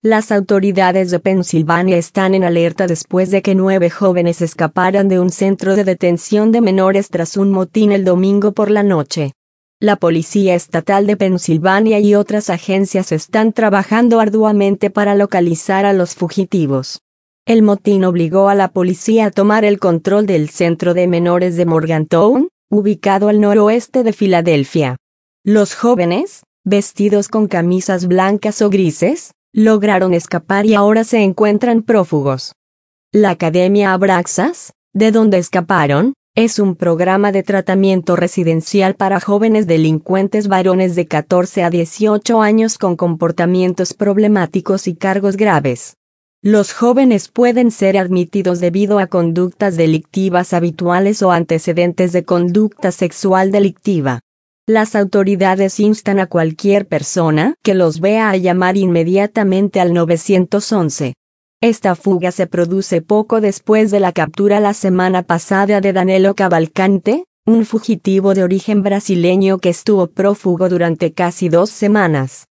Las autoridades de Pensilvania están en alerta después de que 9 jóvenes escaparan de un centro de detención de menores tras un motín el domingo por la noche. La Policía Estatal de Pensilvania y otras agencias están trabajando arduamente para localizar a los fugitivos. El motín obligó a la policía a tomar el control del centro de menores de Morgantown, ubicado al noroeste de Filadelfia. Los jóvenes, vestidos con camisas blancas o grises, lograron escapar y ahora se encuentran prófugos. La Academia Abraxas, de donde escaparon, es un programa de tratamiento residencial para jóvenes delincuentes varones de 14 a 18 años con comportamientos problemáticos y cargos graves. Los jóvenes pueden ser admitidos debido a conductas delictivas habituales o antecedentes de conducta sexual delictiva. Las autoridades instan a cualquier persona que los vea a llamar inmediatamente al 911. Esta fuga se produce poco después de la captura la semana pasada de Danilo Cavalcante, un fugitivo de origen brasileño que estuvo prófugo durante casi 2 semanas.